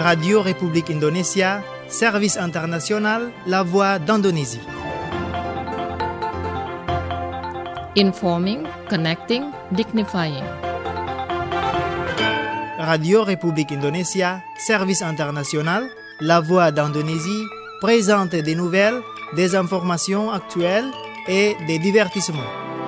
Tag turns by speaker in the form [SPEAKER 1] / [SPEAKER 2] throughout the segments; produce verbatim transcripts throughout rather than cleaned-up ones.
[SPEAKER 1] Radio République Indonésia, service international, la voix d'Indonésie.
[SPEAKER 2] Informing, connecting, dignifying.
[SPEAKER 1] Radio République Indonésia, service international, la voix d'Indonésie, présente des nouvelles, des informations actuelles et des divertissements.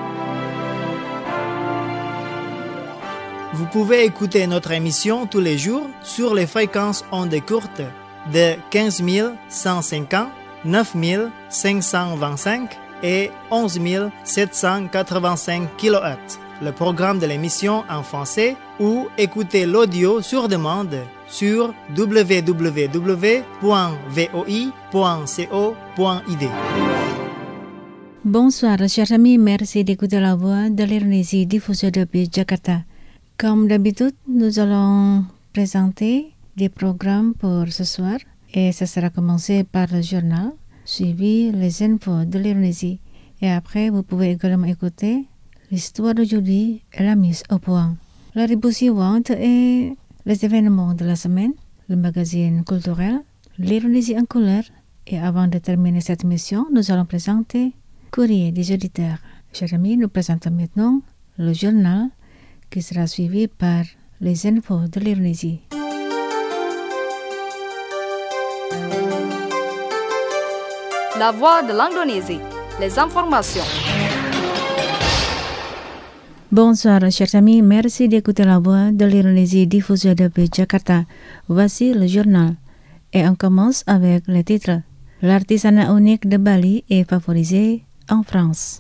[SPEAKER 1] Vous pouvez écouter notre émission tous les jours sur les fréquences ondes courtes de quinze mille cent cinquante, neuf mille cinq cent vingt-cinq et onze mille sept cent quatre-vingt-cinq kilohertz. Le programme de l'émission en français ou écouter l'audio sur demande sur w w w point v o i point co point i d.
[SPEAKER 3] Bonsoir, chers amis, merci d'écouter la voix de l'Indonésie diffusée depuis Jakarta. Comme d'habitude, nous allons présenter des programmes pour ce soir et ça sera commencé par le journal, suivi les infos de l'Indonésie. Et après, vous pouvez également écouter l'histoire d'aujourd'hui et la mise au point. La rubrique suivante est les événements de la semaine, le magazine culturel, l'Indonésie en couleur. Et avant de terminer cette émission, nous allons présenter Courrier des auditeurs. Chers amis, nous présentons maintenant le journal qui sera suivi par les infos de l'Indonésie.
[SPEAKER 4] La voix de l'Indonésie, les informations.
[SPEAKER 3] Bonsoir chers amis, merci d'écouter la voix de l'Indonésie diffusée depuis Jakarta. Voici le journal. Et on commence avec les titres. L'artisanat unique de Bali est favorisé en France.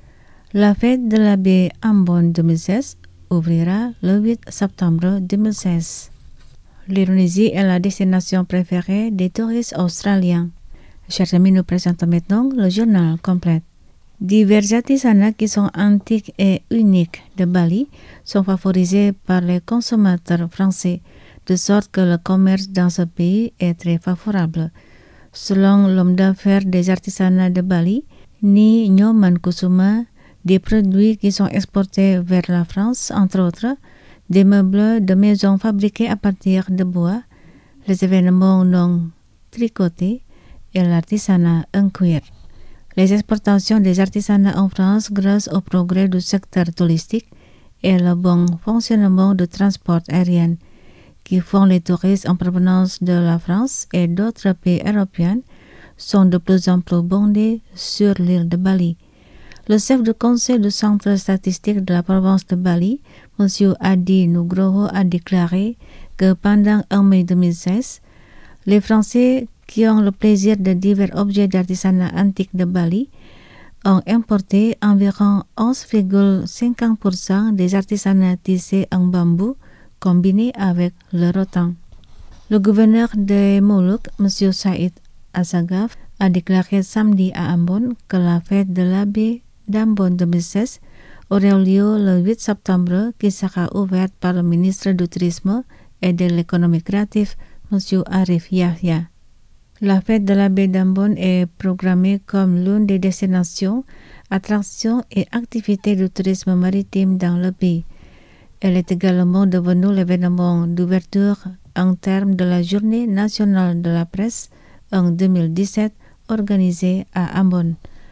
[SPEAKER 3] La fête de la baie Ambon deux mille seize ouvrira le huit septembre deux mille seize. L'Indonésie est la destination préférée des touristes australiens. Chers amis, nous présentons maintenant le journal complet. Divers artisanats qui sont antiques et uniques de Bali sont favorisés par les consommateurs français, de sorte que le commerce dans ce pays est très favorable. Selon l'homme d'affaires des artisanats de Bali, Ni Nyoman Kusuma, des produits qui sont exportés vers la France, entre autres, des meubles de maison fabriqués à partir de bois, les événements non tricotés et l'artisanat en cuir. Les exportations des artisanats en France grâce au progrès du secteur touristique et le bon fonctionnement du transport aérien qui font les touristes en provenance de la France et d'autres pays européens sont de plus en plus bondés sur l'île de Bali. Le chef du conseil du centre statistique de la province de Bali, M. Adi Nugroho, a déclaré que pendant un mai deux mille seize, les Français qui ont le plaisir de divers objets d'artisanat antique de Bali ont importé environ onze virgule cinquante pour cent des artisanats tissés en bambou combinés avec le rotan. Le gouverneur des Moluques, M. Saïd Assagaf, a déclaré samedi à Ambon que la fête de la baie d'Ambon deux mille seize aurait lieu le huit septembre, qui sera ouverte par le ministre du Tourisme et de l'économie créative, M. Arif Yahya. La fête de la baie d'Ambon est programmée comme l'une des destinations, attractions et activités du tourisme maritime dans le pays. Elle est également devenue l'événement d'ouverture en termes de la Journée nationale de la presse en deux mille dix-sept organisée à Ambon.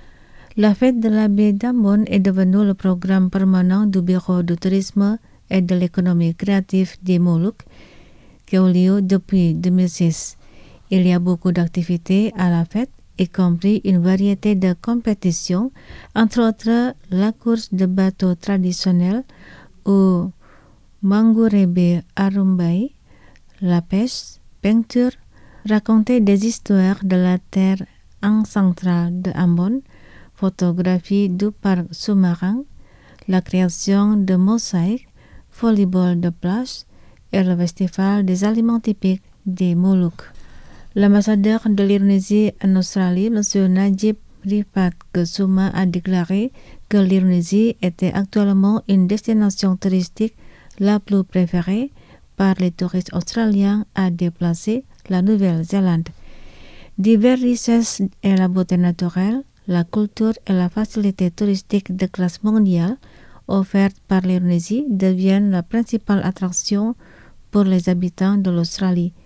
[SPEAKER 3] La fête de la baie d'Ambon est devenue le programme permanent du Bureau du tourisme et de l'économie créative des Moluques qui a lieu depuis deux mille six. Il y a beaucoup d'activités à la fête, y compris une variété de compétitions, entre autres la course de bateaux traditionnels ou Mangurebe Arumbai, la pêche, peinture, raconter des histoires de la terre ancestrale de Ambon, photographie du parc sous-marin, la création de mosaïques, volleyball de plage et le festival des aliments typiques des Moluques. L'ambassadeur de l'Indonésie en Australie, M. Najib Rifat Kusuma, a déclaré que l'Indonésie était actuellement une destination touristique la plus préférée par les touristes australiens à déplacer la Nouvelle-Zélande. Diverses richesses et la beauté naturelle, la culture et la facilité touristique de classe mondiale offertes par l'Indonésie deviennent la principale attraction pour les habitants de l'Australie.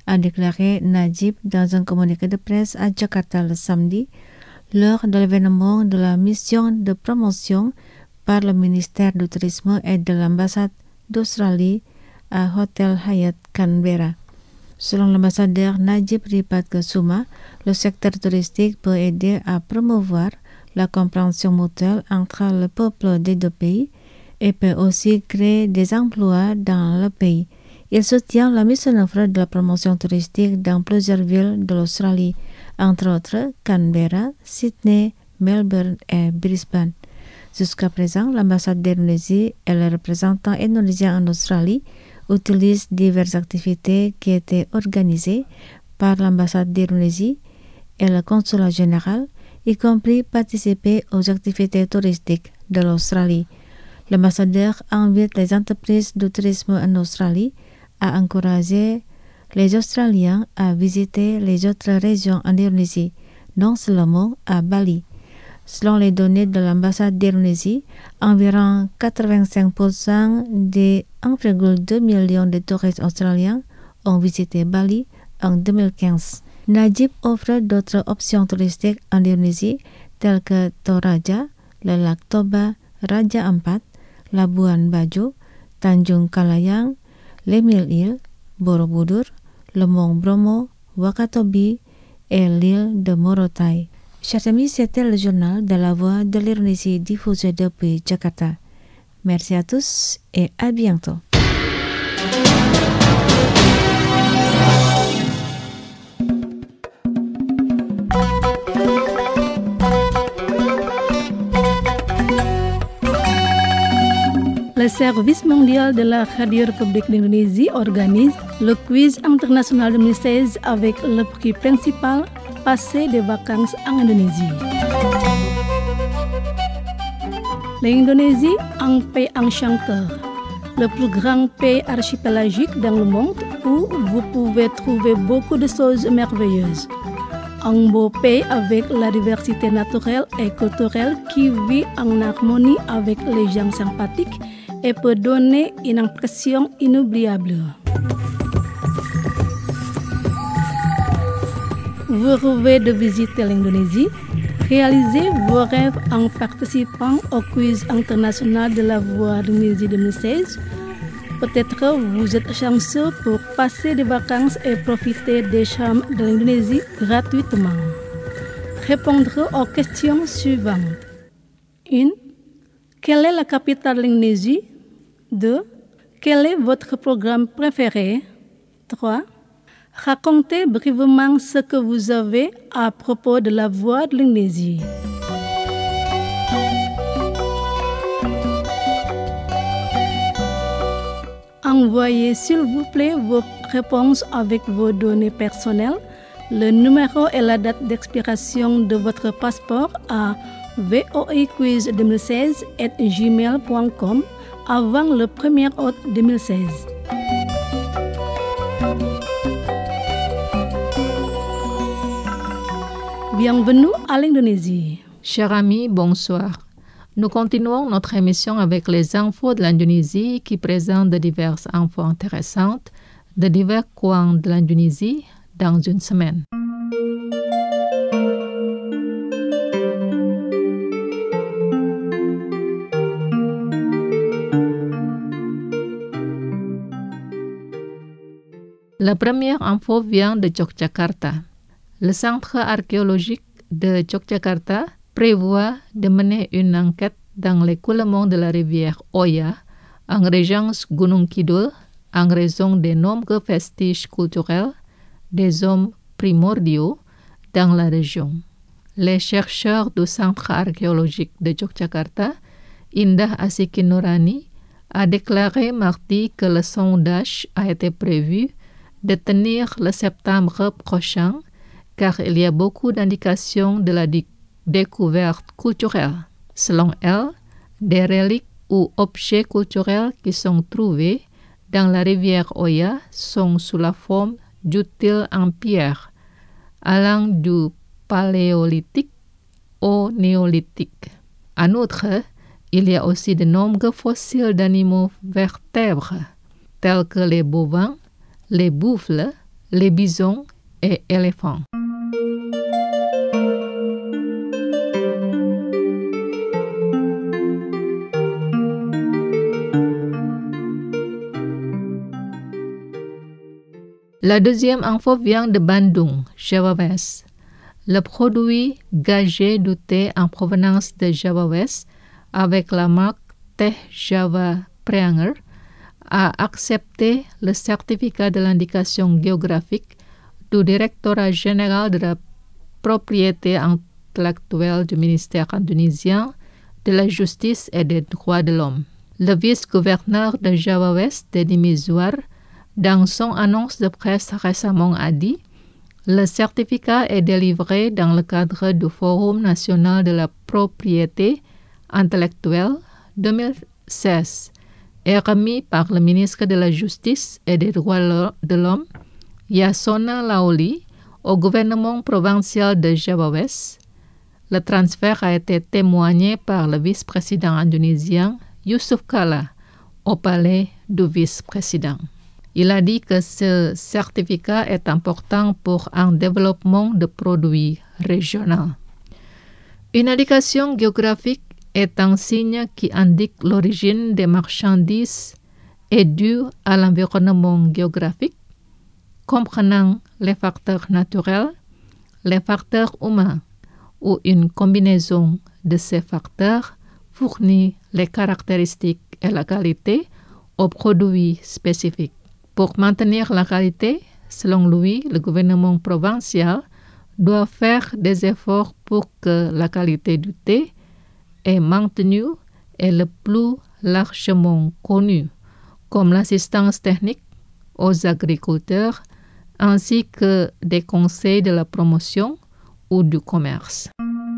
[SPEAKER 3] a déclaré Najib dans un communiqué de presse à Jakarta le samedi, lors de l'événement de la mission de promotion par le ministère du Tourisme et de l'ambassade d'Australie à Hotel Hyatt Canberra. Selon l'ambassadeur Najib Ripatkusuma, le secteur touristique peut aider à promouvoir la compréhension mutuelle entre le peuple des deux pays et peut aussi créer des emplois dans le pays. Il soutient la mise en œuvre de la promotion touristique dans plusieurs villes de l'Australie, entre autres Canberra, Sydney, Melbourne et Brisbane. Jusqu'à présent, l'ambassade d'Indonésie et les représentants indonésiens en Australie utilisent diverses activités qui étaient organisées par l'ambassade d'Indonésie et le consulat général, y compris participer aux activités touristiques de l'Australie. L'ambassadeur invite les entreprises de tourisme en Australie à encourager les Australiens à visiter les autres régions en Indonésie, non seulement à Bali. Selon les données de l'ambassade d'Indonésie, environ quatre-vingt-cinq pour cent des un virgule deux million de touristes australiens ont visité Bali en deux mille quinze. Najib offre d'autres options touristiques en Indonésie telles que Toraja, le lac Toba, Raja Ampat, Labuan Bajo, Tanjung Kalayang, les mille îles, Borobudur, le mont Bromo, Wakatobi et l'île de Morotai. Chers amis, c'était le journal de la Voix de l'Indonésie diffusé depuis Jakarta. Merci à tous et à bientôt.
[SPEAKER 5] Le Service mondial de la Radio République d'Indonésie organise le quiz international deux mille seize avec le prix principal passer des vacances en Indonésie. L'Indonésie, un pays enchanteur, le plus grand pays archipélagique dans le monde où vous pouvez trouver beaucoup de choses merveilleuses. Un beau pays avec la diversité naturelle et culturelle qui vit en harmonie avec les gens sympathiques et peut donner une impression inoubliable. Vous rêvez de visiter l'Indonésie? Réalisez vos rêves en participant au quiz international de la Voix de l'Indonésie deux mille seize. Peut-être vous êtes chanceux pour passer des vacances et profiter des charmes de l'Indonésie gratuitement. Répondre aux questions suivantes. un. Quelle est la capitale de l'Indonésie? deux. Quel est votre programme préféré? trois. Racontez brièvement ce que vous avez à propos de la Voix de l'Indonésie. Envoyez s'il vous plaît vos réponses avec vos données personnelles, le numéro et la date d'expiration de votre passeport à voaquiz deux mille seize arobase gmail point com avant le premier août deux mille seize. Bienvenue à l'Indonésie.
[SPEAKER 2] Chers amis, bonsoir. Nous continuons notre émission avec les infos de l'Indonésie qui présentent de diverses infos intéressantes de divers coins de l'Indonésie dans une semaine. La première info vient de Yogyakarta. Le centre archéologique de Yogyakarta prévoit de mener une enquête dans l'écoulement de la rivière Oya en région Gunung Kidul en raison des nombreux vestiges culturels des hommes primordiaux dans la région. Les chercheurs du centre archéologique de Yogyakarta, Indah Asiki Nurani, a déclaré mardi que le sondage a été prévu de tenir le septembre prochain car il y a beaucoup d'indications de la di- découverte culturelle. Selon elle, des reliques ou objets culturels qui sont trouvés dans la rivière Oya sont sous la forme d'utiles en pierre, allant du paléolithique au néolithique. En outre, il y a aussi de nombreux fossiles d'animaux vertébrés, tels que les bovins, les buffles, les bisons et éléphants. La deuxième info vient de Bandung, Java West. Le produit gagé du thé en provenance de Java West avec la marque Teh Java Preanger a accepté le certificat de l'indication géographique du Directorat général de la propriété intellectuelle du ministère indonésien de la justice et des droits de l'homme. Le vice-gouverneur de Java West, Deddy Mizwar, dans son annonce de presse récemment a dit « Le certificat est délivré dans le cadre du Forum national de la propriété intellectuelle deux mille seize et remis par le ministre de la Justice et des Droits de l'Homme, Yasona Laoli, au gouvernement provincial de Java West. Le transfert a été témoigné par le vice-président indonésien Yusuf Kala au palais du vice-président. Il a dit que ce certificat est important pour un développement de produits régionaux. Une indication géographique est un signe qui indique l'origine des marchandises et due à l'environnement géographique, comprenant les facteurs naturels, les facteurs humains ou une combinaison de ces facteurs fournit les caractéristiques et la qualité aux produits spécifiques. Pour maintenir la qualité, selon lui, le gouvernement provincial doit faire des efforts pour que la qualité du thé est maintenue et le plus largement connue, comme l'assistance technique aux agriculteurs ainsi que des conseils de la promotion ou du commerce.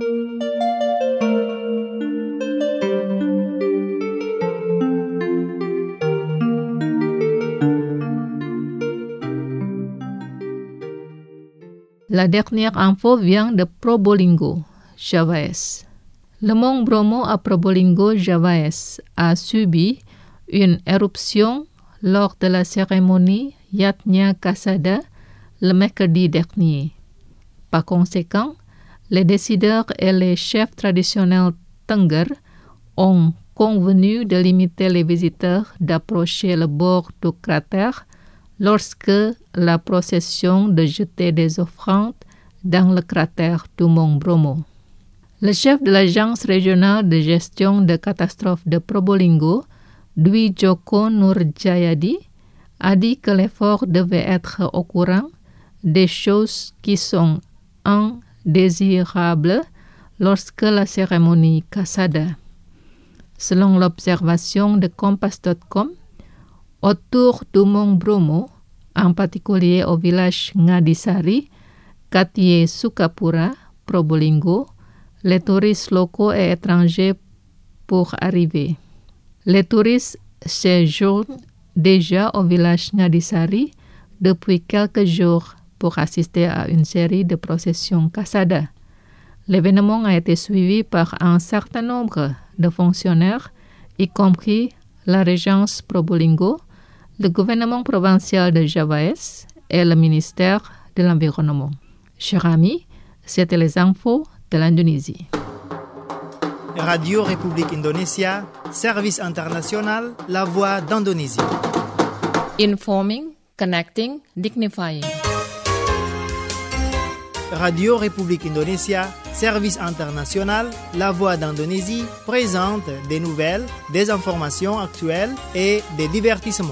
[SPEAKER 2] La dernière info vient de Probolinggo, Java West. Le mont Bromo à Probolinggo, Java West, a subi une éruption lors de la cérémonie Yatnya Kasada le mercredi dernier. Par conséquent, les décideurs et les chefs traditionnels Tengger ont convenu de limiter les visiteurs d'approcher le bord du cratère lorsque la procession de jeter des offrandes dans le cratère du mont Bromo. Le chef de l'agence régionale de gestion de catastrophes de Probolinggo, Dwi Joko Nurjayadi, a dit que l'effort devait être au courant des choses qui sont indésirables lorsque la cérémonie Kasada. Selon l'observation de Kompas point com, autour du mont Bromo, en particulier au village Ngadisari, quartier Sukapura, Probolinggo, les touristes locaux et étrangers pour arriver. Les touristes séjournent déjà au village Ngadisari depuis quelques jours pour assister à une série de processions Kasada. L'événement a été suivi par un certain nombre de fonctionnaires, y compris la régence Probolinggo, le gouvernement provincial de Java West et le ministère de l'Environnement. Chers amis, c'était les infos de l'Indonésie.
[SPEAKER 1] Radio République Indonésia, service international, la voix d'Indonésie.
[SPEAKER 2] Informing, connecting, dignifying.
[SPEAKER 1] Radio République Indonésia, service international, la voix d'Indonésie, présente des nouvelles, des informations actuelles et des divertissements.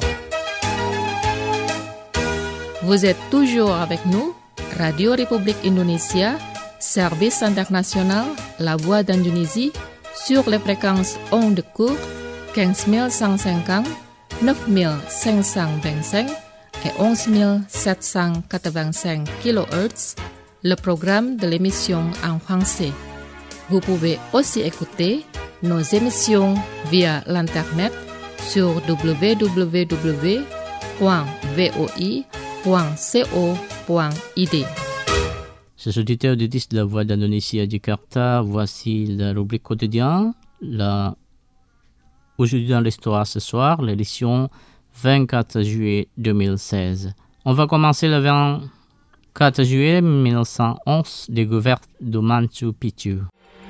[SPEAKER 2] Vous êtes toujours avec nous, Radio République Indonésia, service international, la voix d'Indonésie, sur les fréquences ondes courtes quinze mille cent cinquante, neuf mille cinq cent vingt-cinq et onze mille sept cent quatre-vingt-cinq kilohertz, le programme de l'émission en français. Vous pouvez aussi écouter nos émissions via l'internet sur w w w point v o i point co point i d.
[SPEAKER 6] Chers auditeurs auditrices de la Voix d'Indonésie à Jakarta, voici la rubrique quotidienne. La... Aujourd'hui dans l'histoire ce soir, l'édition vingt-quatre juillet deux mille seize. On va commencer le vingt-quatre juillet mille neuf cent onze, découverte de Machu Picchu.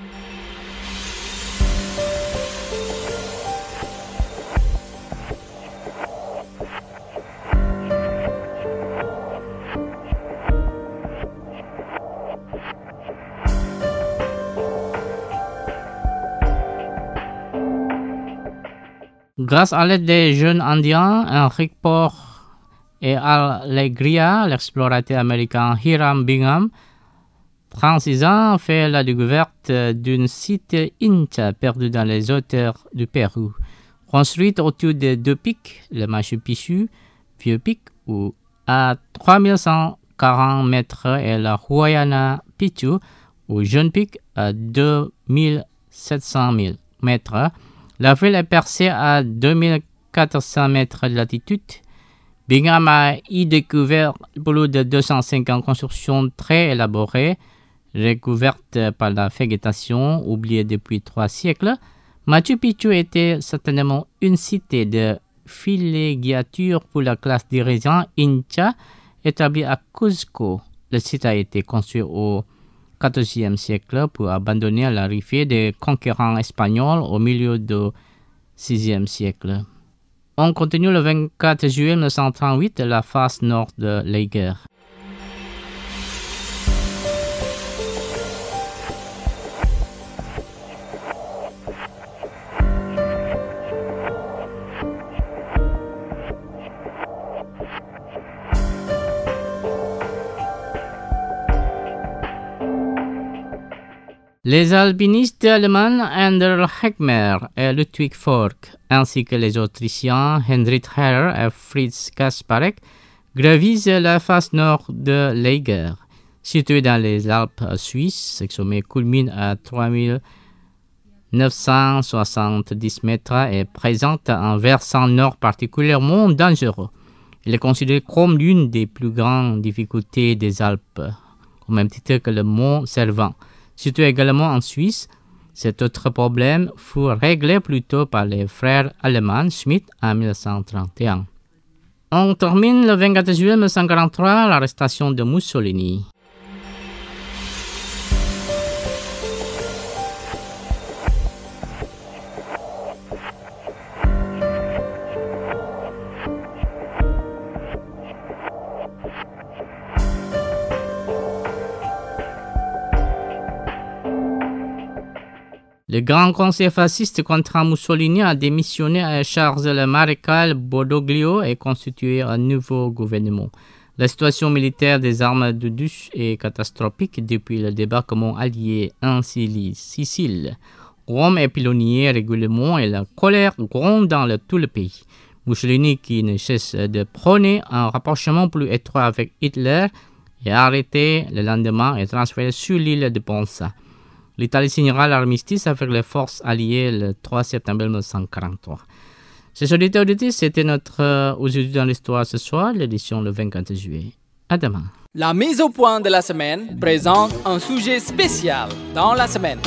[SPEAKER 6] Grâce à l'aide des jeunes Indiens, Henry Port et Alegria, l'explorateur américain Hiram Bingham, trente-six ans, fait la découverte d'un site Inca perdu dans les hauteurs du Pérou. Construite autour de deux pics, le Machu Picchu, Vieux Pic, ou à trois mille cent quarante mètres, et la Huayna Picchu, ou Jeune Pic, à deux mille sept cents mètres. La ville est percée à deux mille quatre cents mètres de latitude. Bingham a y découvert plus de deux cent cinquante constructions très élaborées, recouvertes par la végétation, oubliée depuis trois siècles. Machu Picchu était certainement une cité de villégiature pour la classe dirigeante Inca, établie à Cuzco. Le site a été construit au quatorzième siècle pour abandonner l'arrivée des conquérants espagnols au milieu du sixième siècle. On continue le vingt-quatre juillet mille neuf cent trente-huit, la face nord de l'Eiger. Les alpinistes allemands Ender Heckmer et Ludwig Fork, ainsi que les Autrichiens Heinrich Herrer et Fritz Kasparek, gravissent la face nord de l'Eiger. Situé dans les Alpes suisses, ce sommet culmine à trois mille neuf cent soixante-dix mètres et présente un versant nord particulièrement dangereux. Il est considéré comme l'une des plus grandes difficultés des Alpes, au même titre que le mont Cervin. Situé également en Suisse, cet autre problème fut réglé plus tôt par les frères allemands Schmidt en mille neuf cent trente et un. On termine le vingt-quatre juillet mille neuf cent quarante-trois, l'arrestation de Mussolini. Le grand conseil fasciste contre Mussolini a démissionné et chargé le maréchal Badoglio et constitué un nouveau gouvernement. La situation militaire des armes de Duce est catastrophique depuis le débarquement allié en Sicile. Rome est pilonnée régulièrement et la colère gronde dans le, tout le pays. Mussolini, qui ne cesse de prôner un rapprochement plus étroit avec Hitler, est arrêté le lendemain et transféré sur l'île de Ponza. L'Italie signera l'armistice avec les forces alliées le trois septembre mille neuf cent quarante-trois. Chers auditeurs auditrices, c'était notre euh, Aujourd'hui dans l'Histoire ce soir, l'édition le vingt-quatre juillet. À demain.
[SPEAKER 7] La mise au point de la semaine présente un sujet spécial dans la semaine.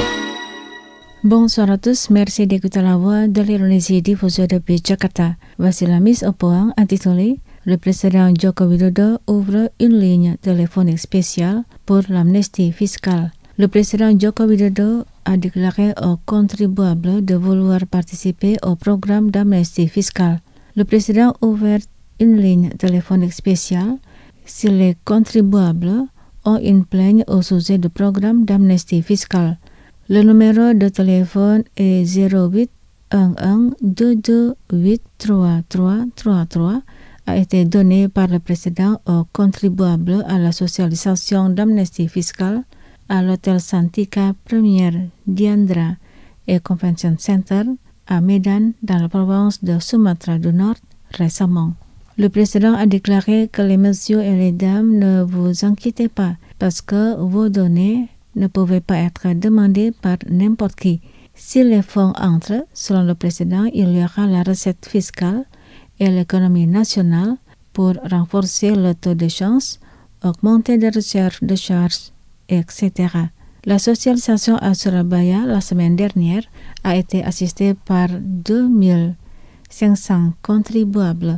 [SPEAKER 3] Bonsoir à tous, merci d'écouter la voix de l'Indonésie diffusée depuis Jakarta. Voici la mise au point intitulée Le président Joko Widodo ouvre une ligne téléphonique spéciale pour l'amnistie fiscale. Le président Joko Widodo a déclaré aux contribuables de vouloir participer au programme d'amnistie fiscale. Le président a ouvert une ligne téléphonique spéciale si les contribuables ont une plainte au sujet du programme d'amnistie fiscale. Le numéro de téléphone est zéro huit un un deux deux huit trois trois trois trois a été donné par le président aux contribuables à la socialisation d'amnistie fiscale à l'hôtel Santika Premier Diandra et Convention Center à Medan dans la province de Sumatra du Nord récemment. Le président a déclaré que les messieurs et les dames ne vous inquiétez pas parce que vos données ne pouvaient pas être demandées par n'importe qui. Si les fonds entrent, selon le président, il y aura la recette fiscale et l'économie nationale pour renforcer le taux de chance, augmenter les recherches de charges, et cetera. La socialisation à Surabaya la semaine dernière a été assistée par deux mille cinq cents contribuables.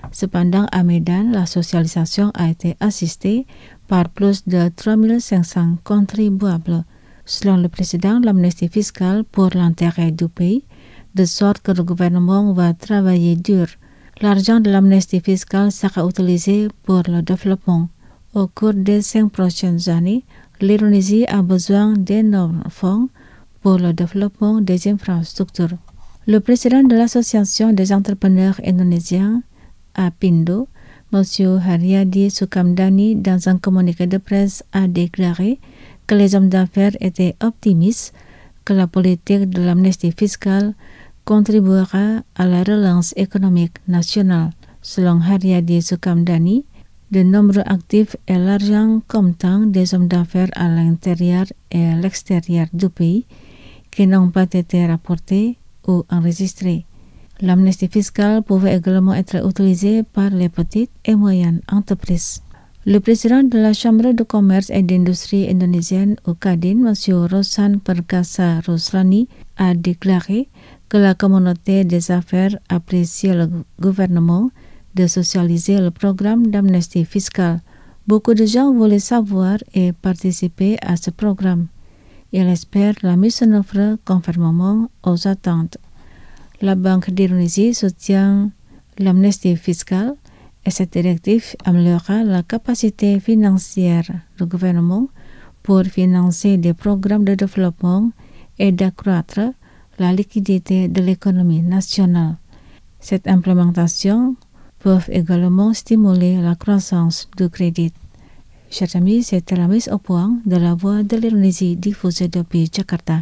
[SPEAKER 3] Cependant, à Medan, la socialisation a été assistée par plus de trois mille cinq cents contribuables. Selon le président, l'amnistie fiscale pour l'intérêt du pays, de sorte que le gouvernement va travailler dur. L'argent de l'amnistie fiscale sera utilisé pour le développement. Au cours des cinq prochaines années, l'Indonésie a besoin d'énormes fonds pour le développement des infrastructures. Le président de l'Association des entrepreneurs indonésiens, APindo, M. Haryadi Sukamdhani, dans un communiqué de presse, a déclaré que les hommes d'affaires étaient optimistes que la politique de l'amnistie fiscale contribuera à la relance économique nationale. Selon Haryadi Sukamdhani, de nombreux actifs et l'argent comptant des hommes d'affaires à l'intérieur et à l'extérieur du pays qui n'ont pas été rapportés ou enregistrés. L'amnistie fiscale pouvait également être utilisée par les petites et moyennes entreprises. Le président de la Chambre de commerce et d'industrie indonésienne au Kadin, M. Rosan Perkasa Roslani, a déclaré que la communauté des affaires apprécie le gouvernement de socialiser le programme d'amnistie fiscale. Beaucoup de gens voulaient savoir et participer à ce programme. Ils espèrent la mise en œuvre conformément aux attentes. La Banque d'Indonésie soutient l'amnistie fiscale et cette directive améliorera la capacité financière du gouvernement pour financer des programmes de développement et d'accroître la liquidité de l'économie nationale. Cette implémentation peut également stimuler la croissance du crédit. Chers amis, c'était la mise au point de la Voix de l'Indonésie diffusée depuis Jakarta.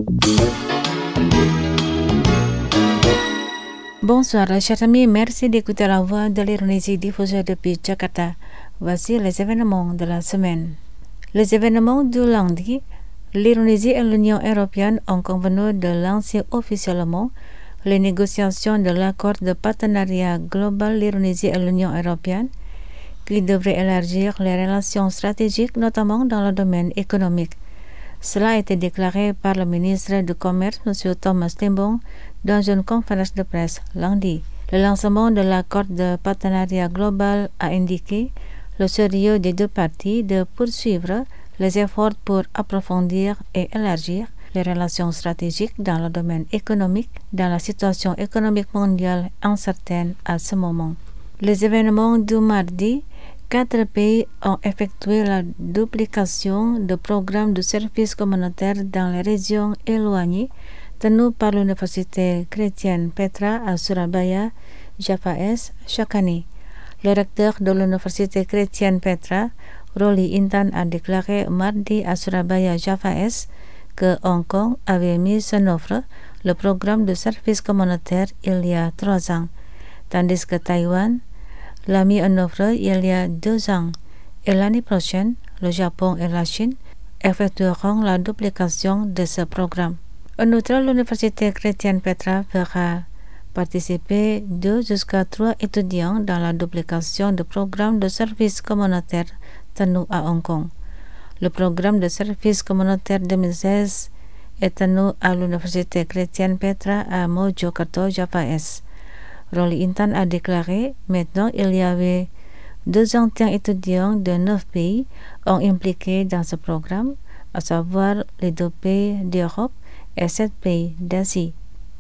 [SPEAKER 3] Bonsoir, chers amis, merci d'écouter la Voix de l'Indonésie diffusée depuis Jakarta. Voici les événements de la semaine. Les événements du lundi, l'Indonésie et l'Union européenne ont convenu de lancer officiellement les négociations de l'accord de partenariat global l'Indonésie et l'Union européenne qui devrait élargir les relations stratégiques, notamment dans le domaine économique. Cela a été déclaré par le ministre du Commerce, M. Thomas Lembong, dans une conférence de presse lundi. Le lancement de l'accord de partenariat global a indiqué le sérieux des deux parties de poursuivre les efforts pour approfondir et élargir les relations stratégiques dans le domaine économique, dans la situation économique mondiale incertaine à ce moment. Les événements du mardi, quatre pays ont effectué la duplication de programmes de services communautaires dans les régions éloignées tenus par l'Université chrétienne Petra à Surabaya, Java Est, chaque année. Le recteur de l'Université chrétienne Petra, Roli Intan, a déclaré mardi à Surabaya, Java Est, que Hong Kong avait mis en œuvre le programme de services communautaires il y a trois ans, tandis que Taïwan l'a mis en œuvre il y a deux ans. Et l'année prochaine, le Japon et la Chine effectueront la duplication de ce programme. En outre, l'Université chrétienne Petra fera participer deux jusqu'à trois étudiants dans la duplication de programmes de services communautaires tenus à Hong Kong. Le programme de services communautaires deux mille seize est tenu à l'Université chrétienne Petra à Mojokerto, Java Est. Roli Intan a déclaré maintenant il y avait deux cent un étudiants de neuf pays ont impliqués dans ce programme, à savoir les deux pays d'Europe et sept pays d'Asie.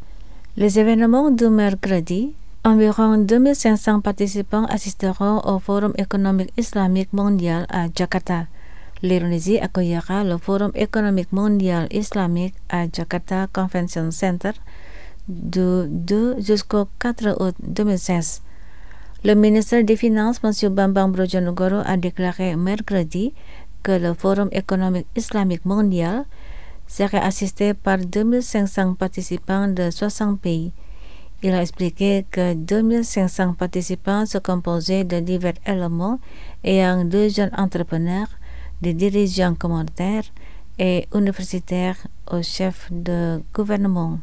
[SPEAKER 3] Les événements du mercredi, environ deux mille cinq cents participants assisteront au Forum économique islamique mondial à Jakarta. L'Indonésie accueillera le Forum économique mondial islamique à Jakarta Convention Center du deux jusqu'au quatre août deux mille seize. Le ministre des Finances, M. Bambang Brojonegoro, a déclaré mercredi que le Forum économique islamique mondial serait assisté par deux mille cinq cents participants de soixante pays. Il a expliqué que deux mille cinq cents participants se composaient de divers éléments ayant de jeunes entrepreneurs, des dirigeants communautaires et universitaires aux chefs de gouvernement.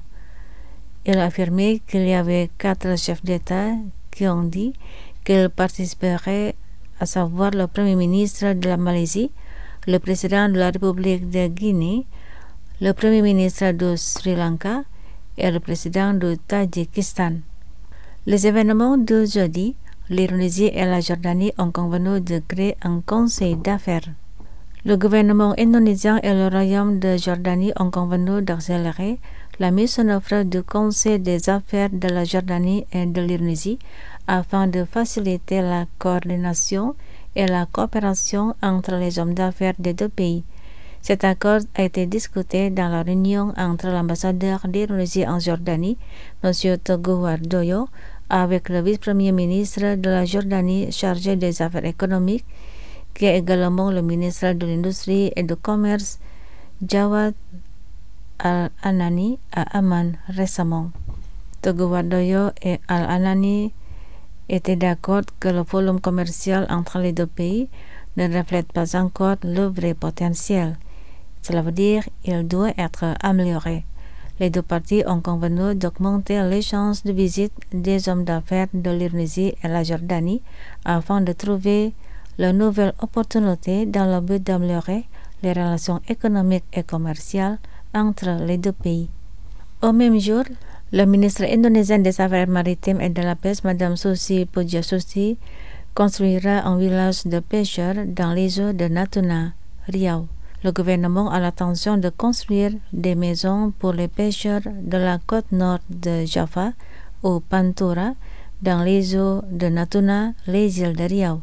[SPEAKER 3] Il a affirmé qu'il y avait quatre chefs d'État qui ont dit qu'ils participeraient, à savoir le Premier ministre de la Malaisie, le président de la République de Guinée, le Premier ministre de Sri Lanka et le président du Tadjikistan. Les événements de jeudi, l'Indonésie et la Jordanie ont convenu de créer un conseil d'affaires. Le gouvernement indonésien et le royaume de Jordanie ont convenu d'accélérer la mise en œuvre du conseil des affaires de la Jordanie et de l'Indonésie afin de faciliter la coordination et la coopération entre les hommes d'affaires des deux pays. Cet accord a été discuté dans la réunion entre l'ambassadeur d'Indonésie en Jordanie, M. Teguh Wardoyo, avec le vice-premier ministre de la Jordanie chargé des affaires économiques, qui est également le ministre de l'Industrie et du Commerce, Jawad Al-Anani, à Amman récemment. Teguh Wardoyo et Al-Anani étaient d'accord que le volume commercial entre les deux pays ne reflète pas encore le vrai potentiel. Cela veut dire qu'il doit être amélioré. Les deux parties ont convenu d'augmenter les chances de visite des hommes d'affaires de l'Indonésie et la Jordanie afin de trouver de nouvelles opportunités dans le but d'améliorer les relations économiques et commerciales entre les deux pays. Au même jour, le ministre indonésien des Affaires maritimes et de la pêche, Mme Susi Pujiastuti, construira un village de pêcheurs dans les eaux de Natuna, Riau. Le gouvernement a l'intention de construire des maisons pour les pêcheurs de la côte nord de Java ou Pantura dans les eaux de Natuna, les îles de Riau.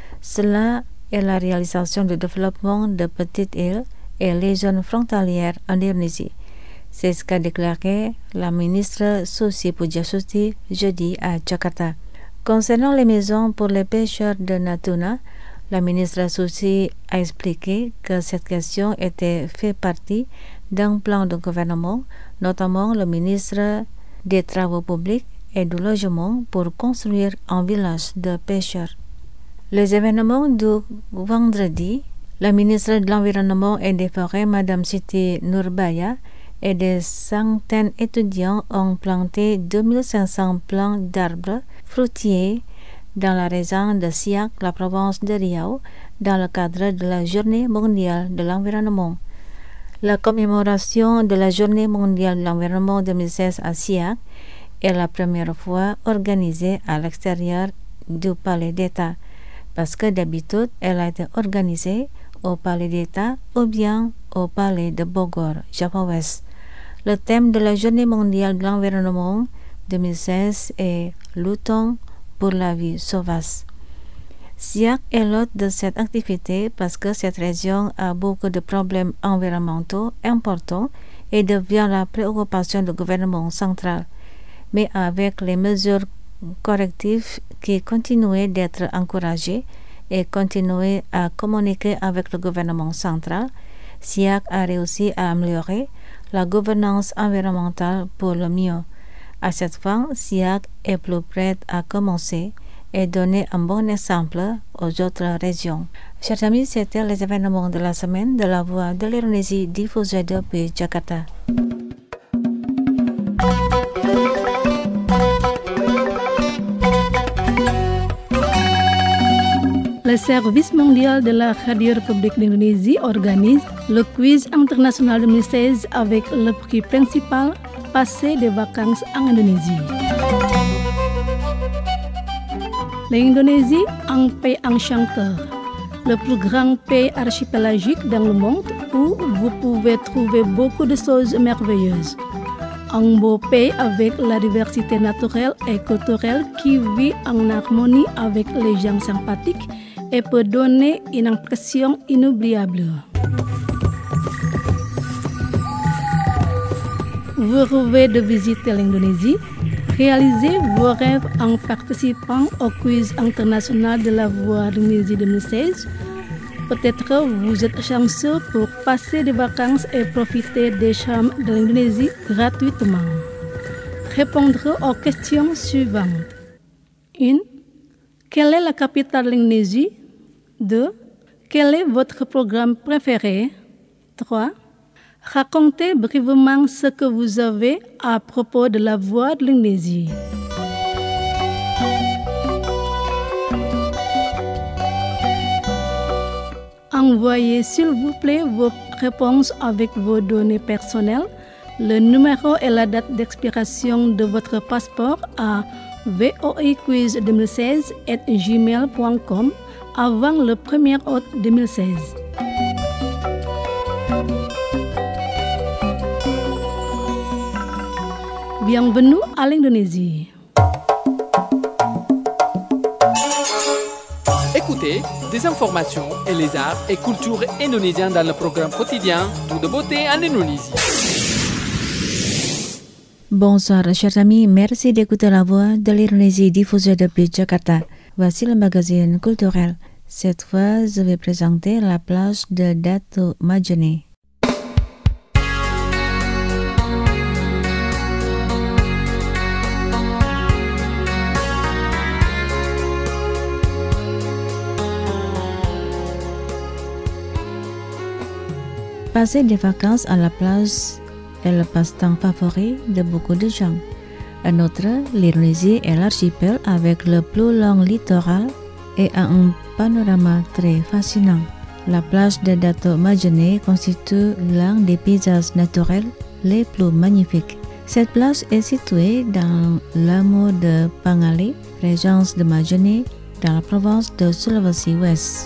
[SPEAKER 3] Cela est la réalisation du développement de petites îles et les zones frontalières en Indonésie. C'est ce qu'a déclaré la ministre Susi Pujiastuti jeudi à Jakarta. Concernant les maisons pour les pêcheurs de Natuna, la ministre Susi a expliqué que cette question était fait partie d'un plan de gouvernement, notamment le ministre des Travaux publics et du Logement pour construire un village de pêcheurs. Les événements du vendredi, la ministre de l'Environnement et des Forêts, Mme Siti Nurbaya, et des centaines d'étudiants ont planté deux mille cinq cents plants d'arbres fruitiers dans la région de Siak, la province de Riau, dans le cadre de la Journée mondiale de l'environnement. La commémoration de la Journée mondiale de l'environnement deux mille seize à Siak est la première fois organisée à l'extérieur du Palais d'État, parce que d'habitude, elle a été organisée au Palais d'État ou bien au Palais de Bogor, Java Ouest. Le thème de la Journée mondiale de l'environnement deux mille seize est « Luttons pour la vie sauvage ». Siak est l'hôte de cette activité parce que cette région a beaucoup de problèmes environnementaux importants et devient la préoccupation du gouvernement central. Mais avec les mesures correctives qui continuent d'être encouragées et continuer à communiquer avec le gouvernement central, Siak a réussi à améliorer la gouvernance environnementale pour le mieux. À cette fin, Siak est plus prête à commencer et donner un bon exemple aux autres régions. Chers amis, c'était les événements de la semaine de la Voix de l'Indonésie diffusée depuis Jakarta.
[SPEAKER 5] Le service mondial de la Radio République d'Indonésie organise le quiz international deux mille seize avec le prix principal Passer des vacances en Indonésie. L'Indonésie, un pays enchanteur, le plus grand pays archipélagique dans le monde où vous pouvez trouver beaucoup de choses merveilleuses. Un beau pays avec la diversité naturelle et culturelle qui vit en harmonie avec les gens sympathiques et peut donner une impression inoubliable. Vous rêvez de visiter l'Indonésie? Réalisez vos rêves en participant au quiz international de la Voix de l'Indonésie deux mille seize. Peut-être vous êtes chanceux pour passer des vacances et profiter des charmes de l'Indonésie gratuitement. Répondre aux questions suivantes. un. Quelle est la capitale de l'Indonésie? deux. Quel est votre programme préféré? trois. Racontez brièvement ce que vous avez à propos de la Voix de l'Indonésie. Envoyez s'il vous plaît vos réponses avec vos données personnelles, le numéro et la date d'expiration de votre passeport à voiquiz deux mille seize arobase gmail point com avant le premier août deux mille seize. Bienvenue à l'Indonésie.
[SPEAKER 7] Écoutez des informations et les arts et cultures indonésiens dans le programme quotidien Tout de beauté en Indonésie.
[SPEAKER 3] Bonsoir chers amis, merci d'écouter la voix de l'Indonésie diffusée depuis Jakarta. Voici le magazine culturel. Cette fois, je vais présenter la plage de Dato Majene. Passer des vacances à la plage est le passe-temps favori de beaucoup de gens. En outre, l'Indonésie est l'archipel avec le plus long littoral et a un panorama très fascinant. La plage de Dato Majene constitue l'un des paysages naturels les plus magnifiques. Cette plage est située dans l'hameau de Pangali, régence de Majene, dans la province de Sulawesi Ouest.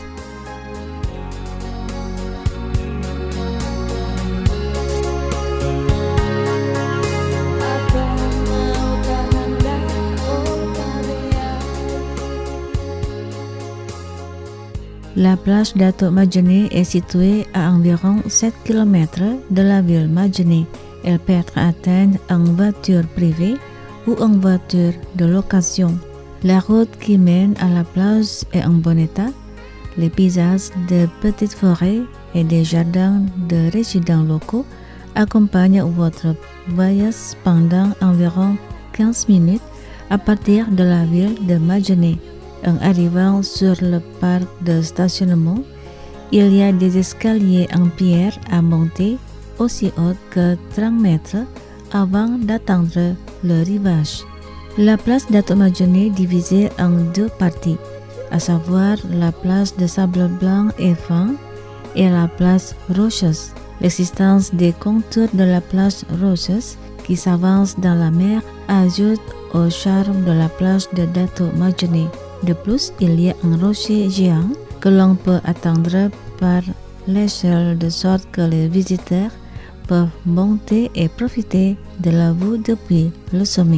[SPEAKER 3] La plage Dato Majene est située à environ sept kilomètres de la ville Majene. Elle peut être atteinte en voiture privée ou en voiture de location. La route qui mène à la plage est en bon état. Les paysages de petites forêts et des jardins de résidents locaux accompagnent votre voyage pendant environ quinze minutes à partir de la ville de Majene. En arrivant sur le parc de stationnement, il y a des escaliers en pierre à monter aussi haut que trente mètres avant d'atteindre le rivage. La place Dato Majene est divisée en deux parties, à savoir la place de sable blanc et fin et la place rocheuse. L'existence des contours de la place rocheuse qui s'avance dans la mer ajoute au charme de la plage de Dato Majene. De plus, il y a un rocher géant que l'on peut atteindre par l'échelle de sorte que les visiteurs peuvent monter et profiter de la vue depuis le sommet.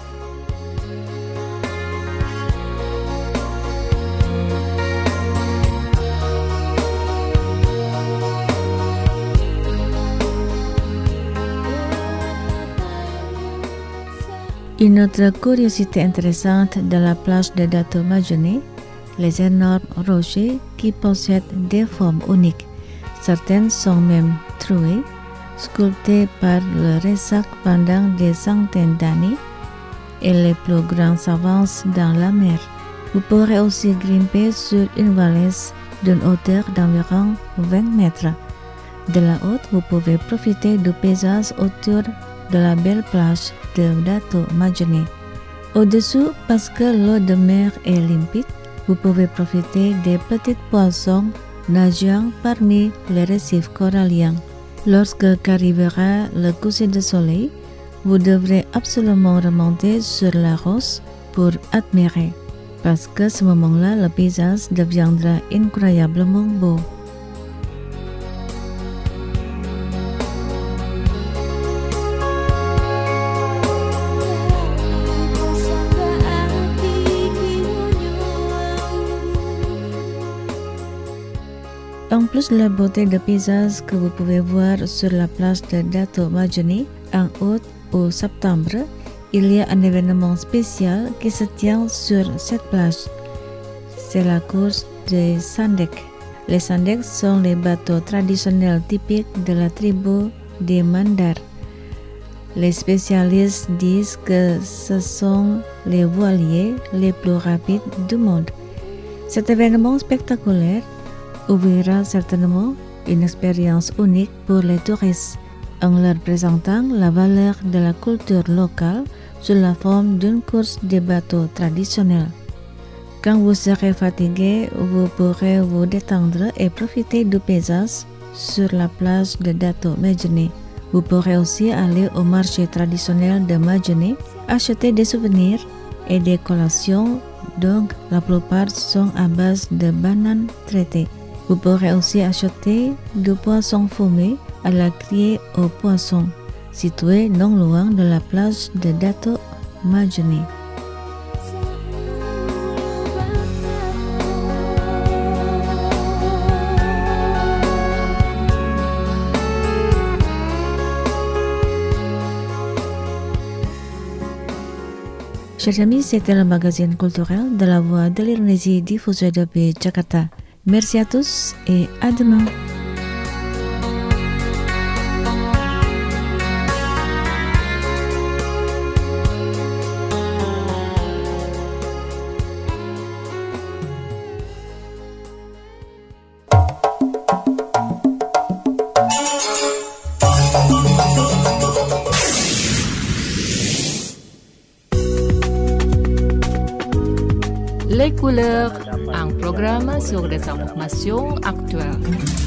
[SPEAKER 3] Une autre curiosité intéressante de la plage de Dato Majene, les énormes rochers qui possèdent des formes uniques. Certaines sont même trouées, sculptées par le ressac pendant des centaines d'années, et les plus grands s'avancent dans la mer. Vous pourrez aussi grimper sur une falaise d'une hauteur d'environ vingt mètres. De la haute, vous pouvez profiter du paysage autour de la belle plage de Dato Majene. Au-dessous, parce que l'eau de mer est limpide, vous pouvez profiter des petits poissons nageant parmi les récifs coralliens. Lorsque arrivera le coucher de soleil, vous devrez absolument remonter sur la roche pour admirer, parce que à ce moment-là, le paysage deviendra incroyablement beau. En plus de la beauté de paysage que vous pouvez voir sur la plage de Dato Majene en août ou septembre, il y a un événement spécial qui se tient sur cette plage. C'est la course des Sandek. Les Sandek sont les bateaux traditionnels typiques de la tribu des Mandar. Les spécialistes disent que ce sont les voiliers les plus rapides du monde. Cet événement spectaculaire ouvrira certainement une expérience unique pour les touristes en leur présentant la valeur de la culture locale sous la forme d'une course de bateaux traditionnels. Quand vous serez fatigué, vous pourrez vous détendre et profiter du paysage sur la plage de Dato Majene. Vous pourrez aussi aller au marché traditionnel de Majene, acheter des souvenirs et des collations, donc la plupart sont à base de bananes traitées. Vous pourrez aussi acheter du poisson fumé à la criée aux poissons, situé non loin de la plage de Dato Majene. Chers amis, c'était le magazine culturel de la Voix de l'Indonésie di Fusua D B Jakarta. Merci à tous et à demain.
[SPEAKER 2] Les couleurs, un programme sur des informations actuelles.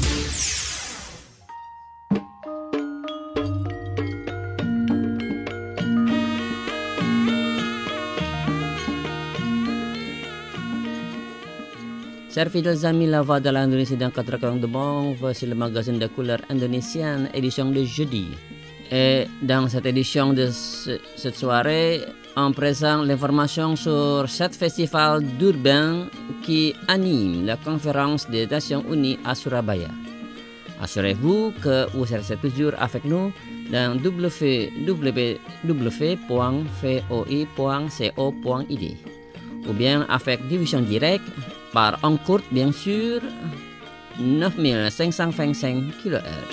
[SPEAKER 8] Chers fidèles amis, la voix de l'Indonésie dans quatre coins du monde, voici le magazine de couleurs indonésienne, édition de jeudi. Et dans cette édition de ce, cette soirée, on présente l'information sur sept festivals d'urbain qui animent la conférence des Nations Unies à Surabaya. Assurez-vous que vous restez toujours avec nous dans w w w point voi point co point i d ou bien avec diffusion directe par ondes courtes bien sûr neuf mille cinq cent vingt-cinq kilohertz.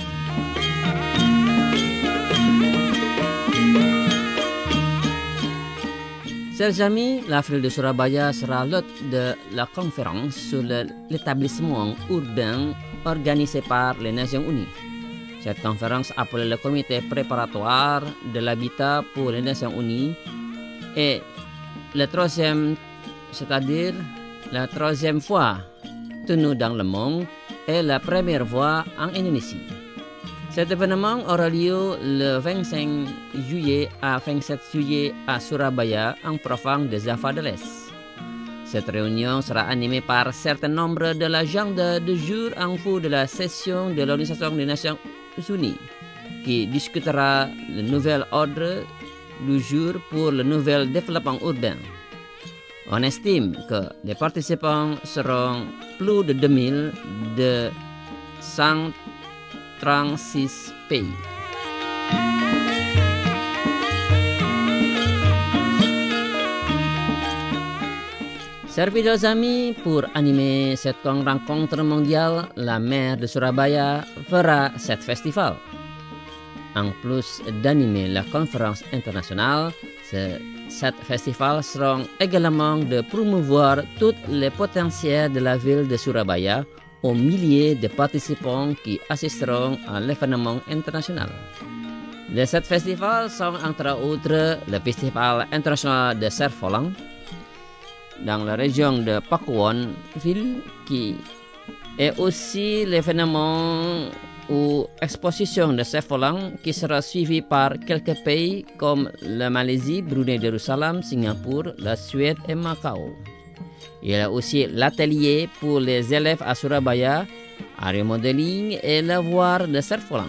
[SPEAKER 8] Chers amis, la ville de Surabaya sera l'hôte de la conférence sur le, l'établissement urbain organisé par les Nations Unies. Cette conférence, appelée le Comité préparatoire de l'habitat pour les Nations Unies, est le troisième, c'est-à-dire la troisième fois tenue dans le monde et la première fois en Indonésie. Cet événement aura lieu le vingt-cinq juillet à vingt-sept juillet à Surabaya, en province de Java de l'Est. Cette réunion sera animée par un certain nombre de l'agenda de jour en cours de la session de l'Organisation des Nations Unies, qui discutera le nouvel ordre du jour pour le nouvel développement urbain. On estime que les participants seront plus de deux mille de cent trente-six pays. Chers fidèles amis, pour animer cette rencontre mondiale, la maire de Surabaya fera cet festival. En plus d'animer la conférence internationale, ce, cet festival sera également de promouvoir tous les potentiels de la ville de Surabaya aux milliers de participants qui assisteront à l'événement international. Les sept festivals sont entre autres le Festival international de cerf-volant dans la région de Pakuwon ville, qui est aussi l'événement ou exposition de cerf-volant qui sera suivi par quelques pays comme la Malaisie, Brunei Darussalam, Singapour, la Suède et Macao. Il y a aussi l'atelier pour les élèves à Surabaya, aéromodeling et lavoir de cerf-volant.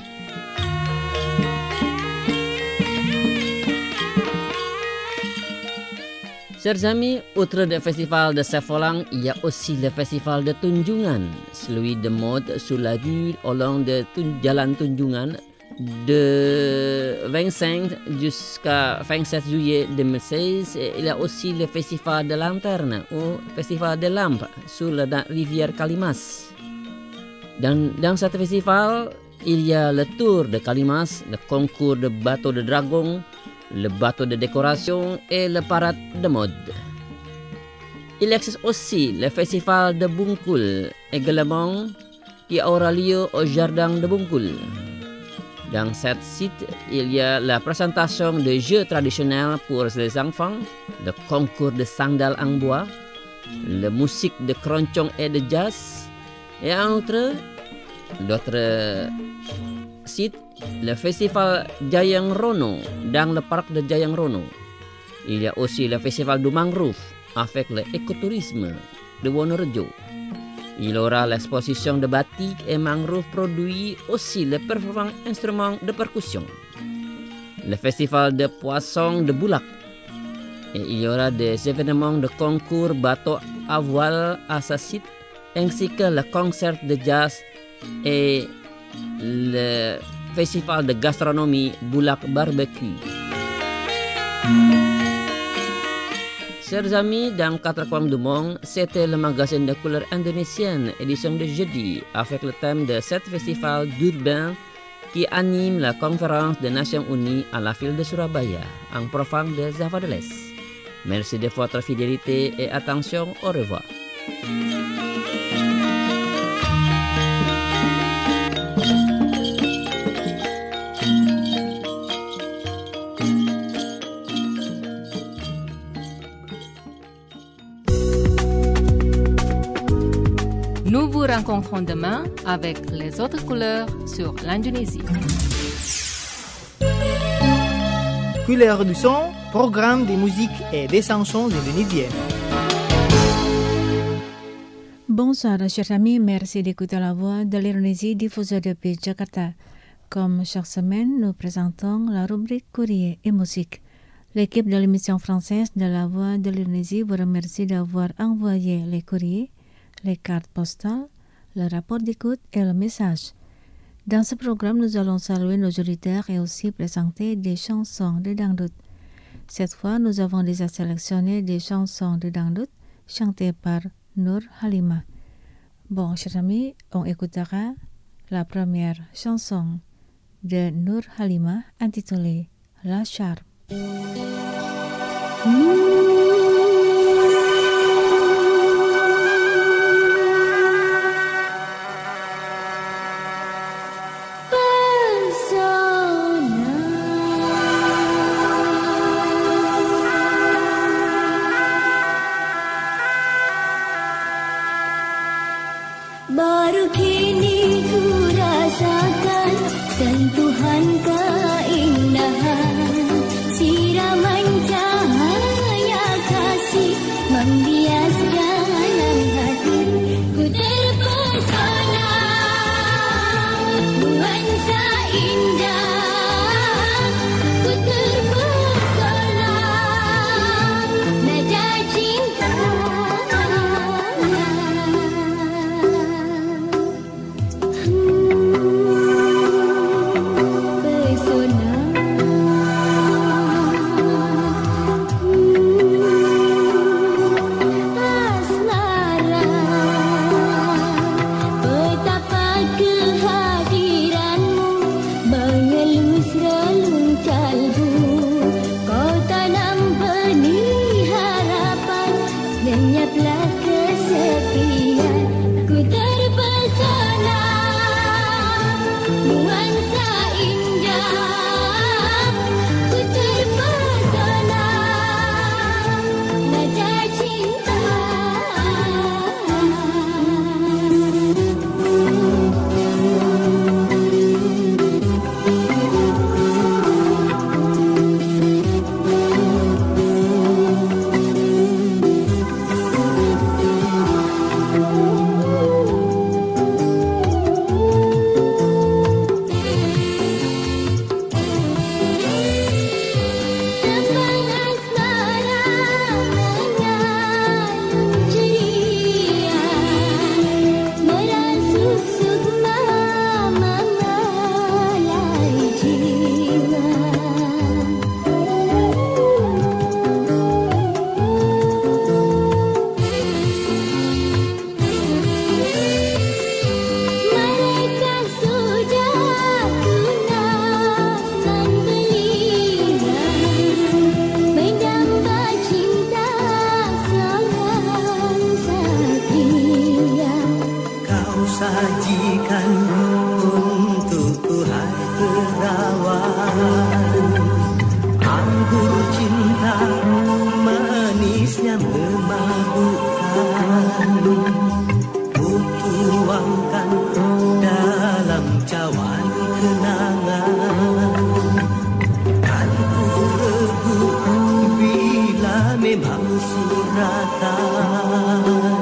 [SPEAKER 8] Chers amis, outre le festival de cerf-volant, il y a aussi le festival de Tunjungan, celui de mode sur la rue au long de Jalan Tunjungan de vingt-cinq jusqu'à vingt-sept juillet deux mille seize. Et il y a aussi le festival de lanterne ou festival de lampes sur la rivière Kalimas. Dans, dans ce festival, il y a le tour de Kalimas, le concours de bateaux de dragon, le bateau de décoration et le parade de mode. Il existe aussi le festival de Bungkul, également qui aura lieu au jardin de Bungkul. Dans ce site, il y a la présentation de jeux traditionnels pour les enfants, le concours de sandales en bois, la musique de keroncong et de jazz, et entre d'autres sites, le festival Jayang Rono dans le parc de Jayang Rono. Il y a aussi le festival du mangrove avec l'écotourisme de Wonorejo. Il y aura l'exposition de batik et mangrove produits, aussi les performances instruments de percussion. Le festival de poissons de Bulak. Et il y aura des événements de concours bateau à voile à sa site, ainsi que le concert de jazz et le festival de gastronomie Bulak Barbecue. Chers amis, dans quatre coins du monde, c'était le magazine de couleurs indonésienne, édition de jeudi, avec le thème de sept festivals d'urbain qui anime la conférence des Nations Unies à la ville de Surabaya, en province de Java de l'Est. Merci de votre fidélité et attention. Au revoir.
[SPEAKER 2] Nous vous rencontrons demain avec les autres couleurs sur l'Indonésie.
[SPEAKER 1] Couleurs du son, programme de musique et des chansons indonésiennes.
[SPEAKER 3] Bonsoir chers amis, merci d'écouter la voix de l'Indonésie diffusée depuis Jakarta. Comme chaque semaine, nous présentons la rubrique courrier et musique. L'équipe de l'émission française de la voix de l'Indonésie vous remercie d'avoir envoyé les courriers, les cartes postales, le rapport d'écoute et le message. Dans ce programme, nous allons saluer nos auditeurs et aussi présenter des chansons de dangdut. Cette fois, nous avons déjà sélectionné des chansons de dangdut chantées par Nur Halimah. Bon, chers amis, on écoutera la première chanson de Nur Halimah intitulée La Charme.
[SPEAKER 9] Baru kini ku rasakan sentuhan keindahan, siraman cahaya
[SPEAKER 10] memang suratan.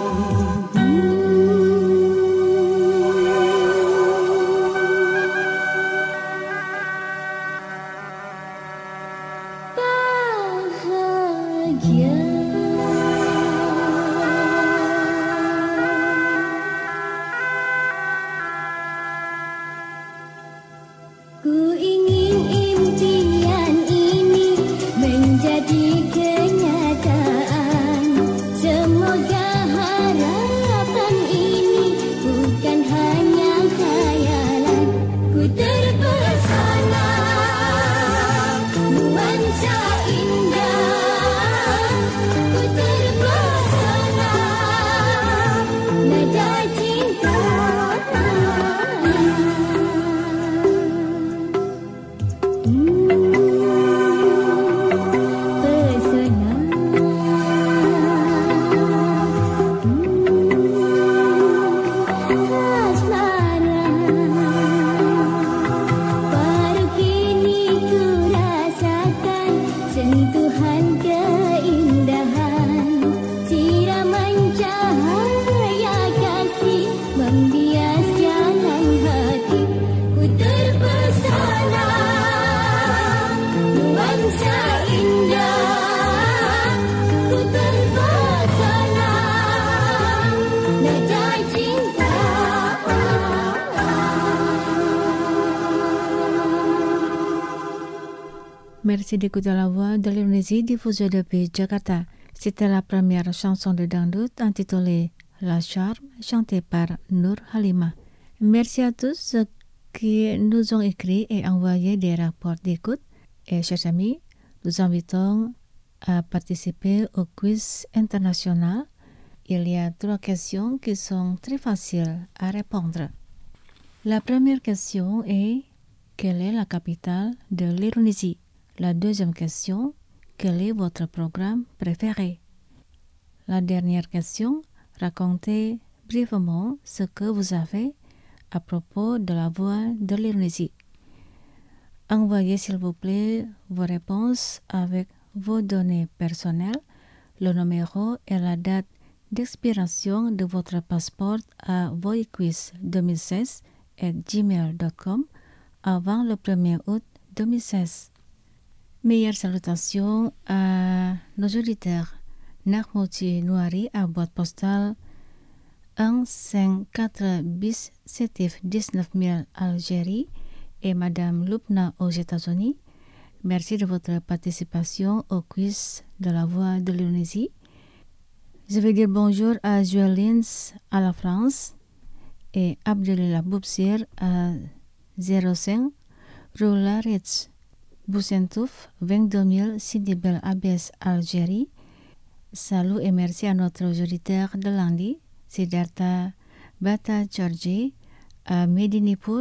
[SPEAKER 3] Merci d'écouter la voix de l'Indonésie diffusée depuis Jakarta. C'était la première chanson de dangdut intitulée La Charme, chantée par Nur Halimah. Merci à tous ceux qui nous ont écrit et envoyé des rapports d'écoute. Et chers amis, nous invitons à participer au quiz international. Il y a trois questions qui sont très faciles à répondre. La première question est: quelle est la capitale de l'Indonésie? La deuxième question: quel est votre programme préféré? La dernière question: racontez brièvement ce que vous avez à propos de la voix de l'Indonésie. Envoyez s'il vous plaît vos réponses avec vos données personnelles, le numéro et la date d'expiration de votre passeport à voiquiz deux mille seize arobase gmail point com avant le premier août deux mille seize. Meilleures salutations à nos auditeurs. Nahmouti Nouari à boîte postale un cent quatre bis Sétif dix-neuf mille Algérie et Madame Lubna aux États-Unis. Merci de votre participation au quiz de la voix de l'Indonésie. Je vais dire bonjour à Joelins à la France et Abdelillah Boubsir à zéro cinq rue Laritz, Boucentouf, vingt-deux mille Sidi Bel Abbès, Algérie. Salut et merci à notre auditeur de lundi, Siddhartha Bata Georgie à Medinipur.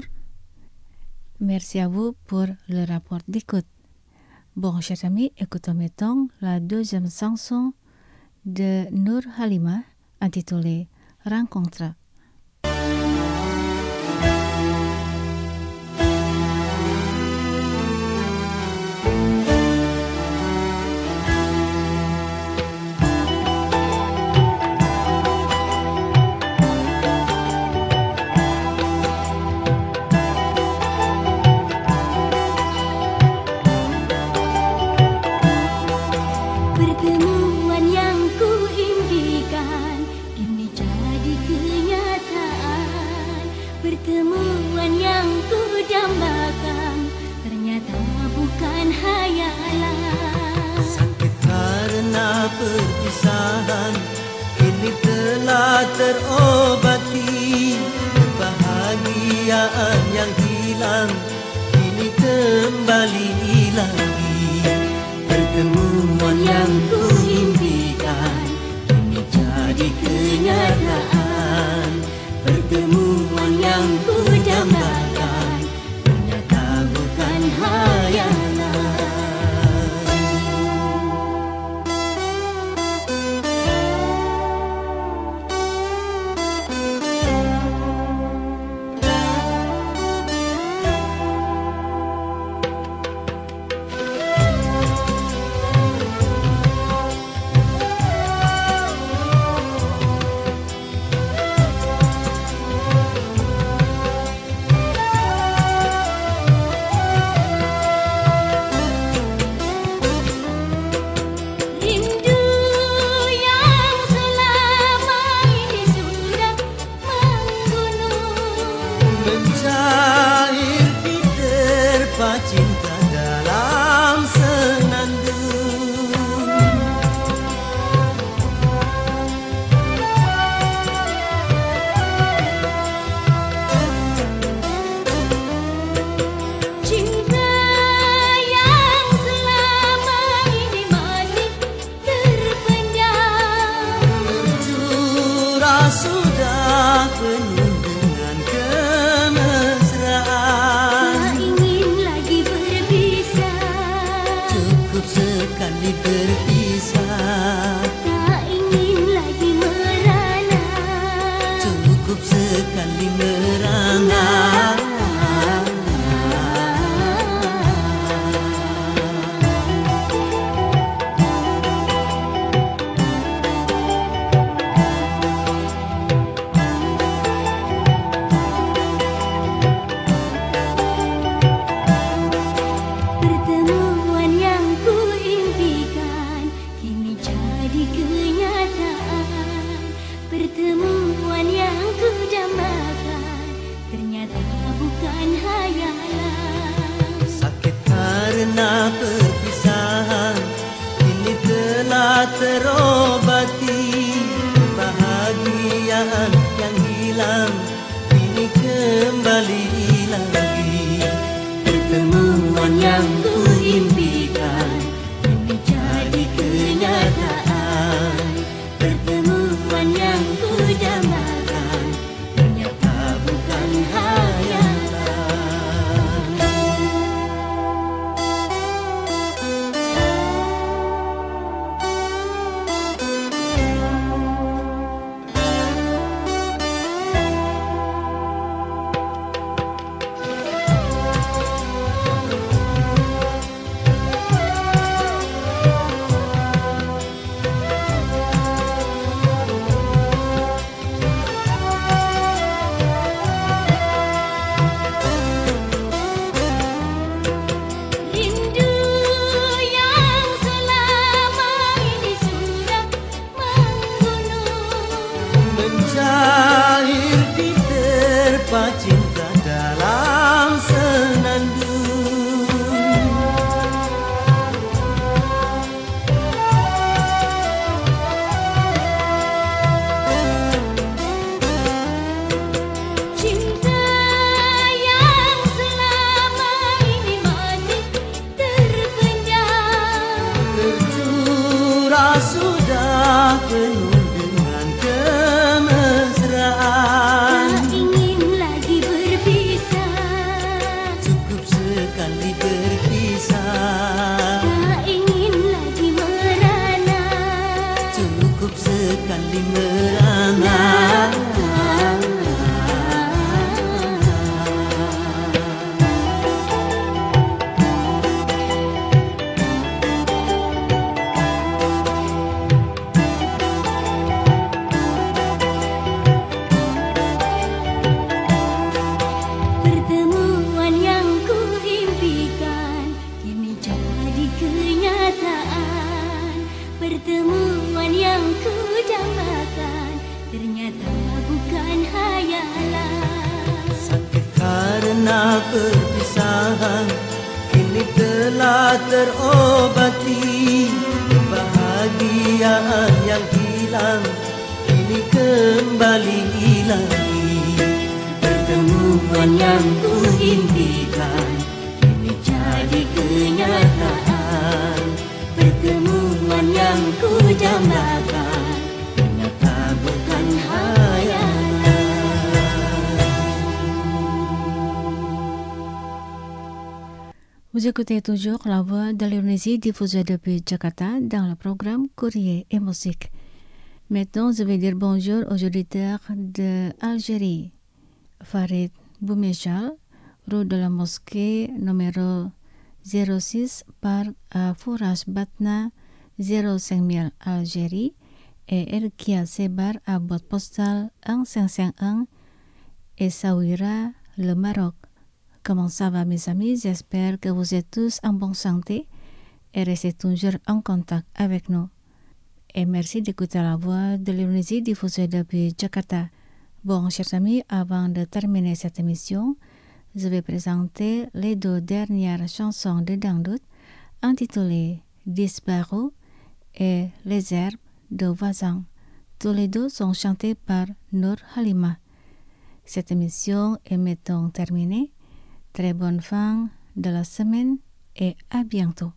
[SPEAKER 3] Merci à vous pour le rapport d'écoute. Bon, chers amis, écoutons maintenant la deuxième chanson de Nur Halimah intitulée Rencontre.
[SPEAKER 9] Pertemuan yang ku impikan kini jadi kenyataan. Pertemuan yang ku dambakan ternyata bukan hayalan.
[SPEAKER 10] Sakit karena perpisahan kini telah terobati. Kebahagiaan yang hilang kini kembali lagi. Pertemuan yang ku impikan kini jadi kenyataan. Pertemuan yang ku dambakan ternyata bukan hayalan. telah terobati, kebahagiaan yang hilang kini kembali lagi. Pertemuan yang ku impikan kini jadi kenyataan. Pertemuan yang ku dambakan ternyata bukan hayalan. Mencair di terpa cinta dalam senandung. Cinta yang selama ini masih terpendam, tercurah sudah penuh. Tak ingin lagi berpisah, cukup sekali berpisah. Tak ingin lagi merana, cukup sekali merana. Pertemuan yang ku dambakan ternyata bukan hayalan. Sakit karena perpisahan kini telah terobati, kebahagiaan yang hilang kini kembali lagi. Pertemuan yang ku impikan kini jadi kenyataan. Pertemuan yang ku dambakan ternyata bukan hayalan.
[SPEAKER 3] Vous écoutez toujours la voix de l'Indonésie diffusée depuis Jakarta dans le programme Courrier et Musique. Maintenant, je vais dire bonjour aux auditeurs de Algérie. Farid Boumechal, rue de la Mosquée numéro zéro six Parc à Fourage Batna zéro cinq mille Algérie et Erkia Sebar à boîte postale un cinq cinq un Essaouira, le Maroc. Comment ça va mes amis? J'espère que vous êtes tous en bonne santé et restez toujours en contact avec nous. Et merci d'écouter la voix de l'Indonésie diffusée depuis Jakarta. Bon, chers amis, avant de terminer cette émission, je vais présenter les deux dernières chansons de Dangdut intitulées Disparu et Les herbes de voisins. Tous les deux sont chantés par Nur Halima. Cette émission est maintenant terminée. Très bonne fin de la semaine et à bientôt.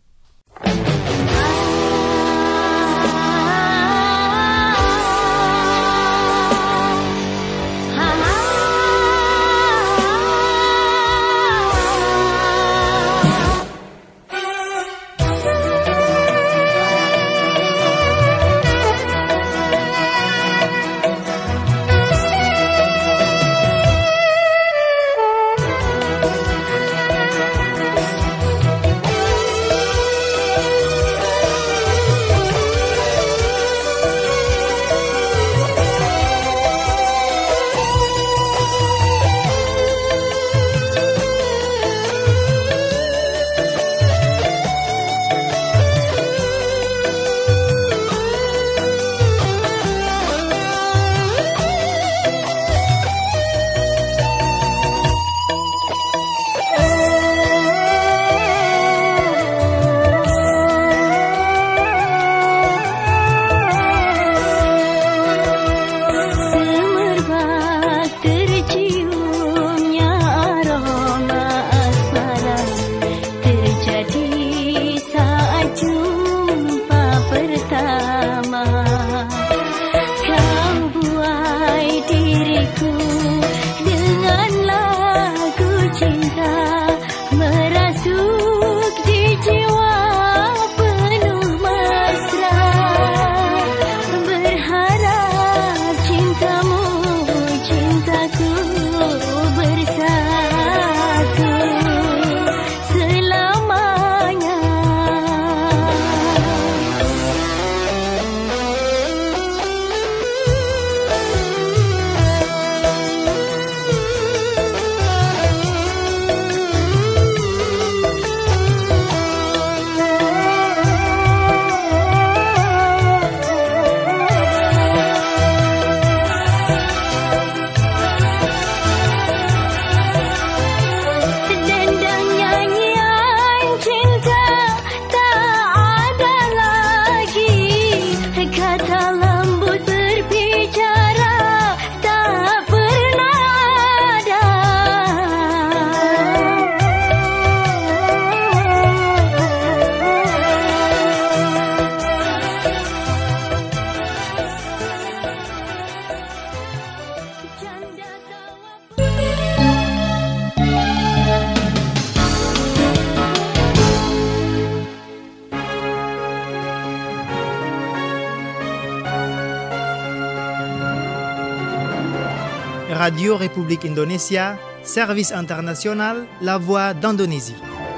[SPEAKER 1] Radio République Indonésia, service international, la voix d'Indonésie.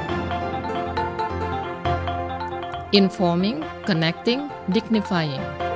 [SPEAKER 2] Informing, connecting, dignifying.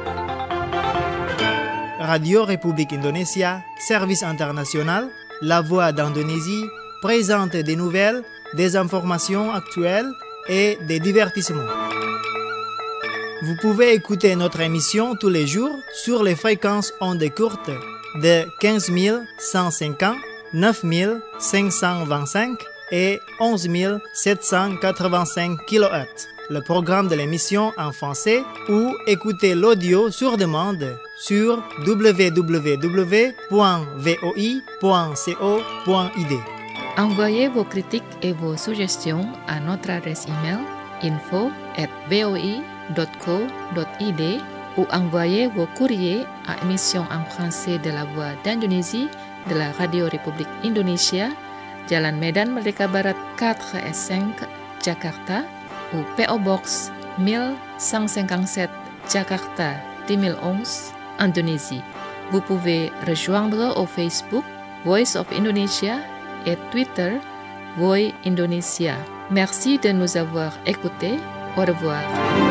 [SPEAKER 1] Radio République Indonésia, service international, la voix d'Indonésie, présente des nouvelles, des informations actuelles et des divertissements. Vous pouvez écouter notre émission tous les jours sur les fréquences ondes courtes de quinze mille cent cinquante, neuf mille cinq cent vingt-cinq et onze mille sept cent quatre-vingt-cinq kilohertz. Le programme de l'émission en français ou écouter l'audio sur demande sur w w w point v o i point co point i d.
[SPEAKER 2] Envoyez vos critiques et vos suggestions à notre adresse email info at v o i point co point i d ou envoyez vos courriers à émission en français de la Voix d'Indonésie de la Radio République Indonésia, Jalan Medan Merdeka Barat quatre S cinq, Jakarta, ou P O Box mille cent cinquante-sept, Jakarta deux mille onze, Indonésie. Vous pouvez rejoindre au Facebook Voice of Indonesia et Twitter Voice Indonesia. Merci de nous avoir écoutés. Au revoir.